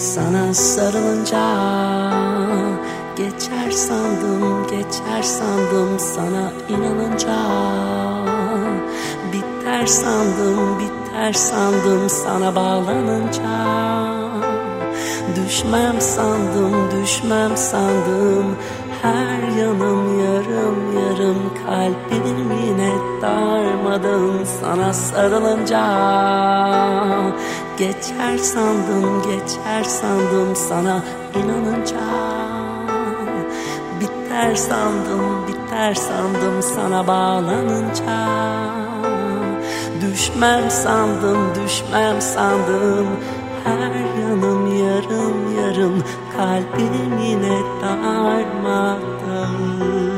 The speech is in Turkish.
Sana sarılınca geçer sandım, geçer sandım. Sana inanınca biter sandım, biter sandım. Sana bağlanınca düşmem sandım, düşmem sandım. Her yanım yarım yarım, kalbim yine darmadağın. Sana sarılınca geçer sandım, geçer sandım. Sana inanınca biter sandım, biter sandım. Sana bağlanınca düşmem sandım, düşmem sandım. Her yanım yarım yarım, kalbim yine darmadağın.